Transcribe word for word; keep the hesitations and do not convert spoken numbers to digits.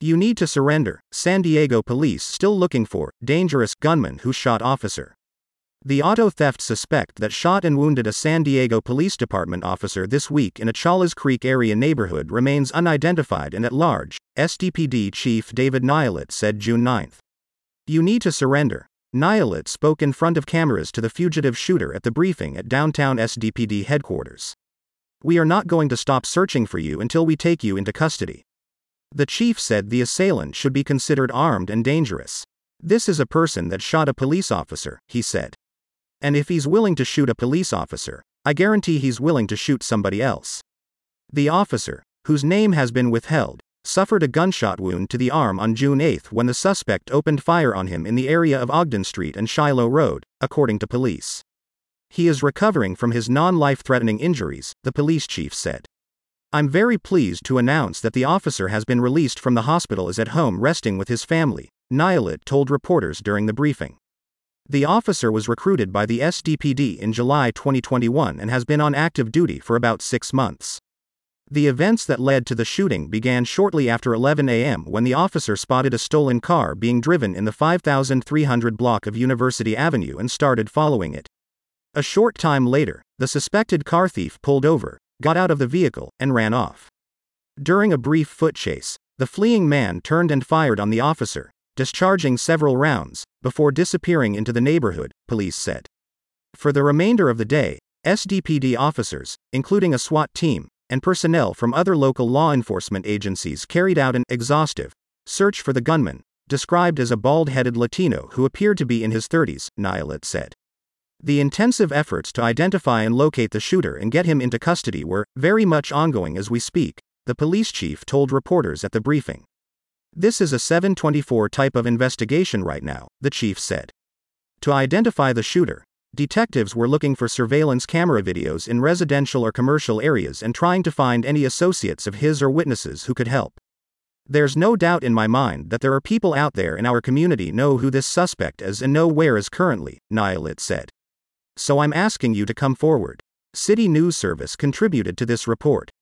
You need to surrender. San Diego police still looking for dangerous gunman who shot officer. The auto theft suspect that shot and wounded a San Diego Police Department officer this week in a Challis Creek area neighborhood remains unidentified and at large, S D P D Chief David Nyelet said June ninth. You need to surrender. Nyelet spoke in front of cameras to the fugitive shooter at the briefing at downtown S D P D headquarters. We are not going to stop searching for you until we take you into custody. The chief said the assailant should be considered armed and dangerous. This is a person that shot a police officer, he said. And if he's willing to shoot a police officer, I guarantee he's willing to shoot somebody else. The officer, whose name has been withheld, suffered a gunshot wound to the arm on June eighth when the suspect opened fire on him in the area of Ogden Street and Shiloh Road, according to police. He is recovering from his non-life-threatening injuries, the police chief said. I'm very pleased to announce that the officer has been released from the hospital and is at home resting with his family, Nyelet told reporters during the briefing. The officer was recruited by the S D P D in July twenty twenty-one and has been on active duty for about six months. The events that led to the shooting began shortly after eleven a m when the officer spotted a stolen car being driven in the five thousand three hundred block of University Avenue and started following it. A short time later, the suspected car thief pulled over, got out of the vehicle, and ran off. During a brief foot chase, the fleeing man turned and fired on the officer, discharging several rounds, before disappearing into the neighborhood, police said. For the remainder of the day, S D P D officers, including a SWAT team, and personnel from other local law enforcement agencies carried out an exhaustive search for the gunman, described as a bald-headed Latino who appeared to be in his thirties, Nyelet said. The intensive efforts to identify and locate the shooter and get him into custody were very much ongoing as we speak, the police chief told reporters at the briefing. This is a seven twenty-four type of investigation right now, the chief said. To identify the shooter, detectives were looking for surveillance camera videos in residential or commercial areas and trying to find any associates of his or witnesses who could help. There's no doubt in my mind that there are people out there in our community know who this suspect is and know where is currently, Nyelet said. So I'm asking you to come forward. City News Service contributed to this report.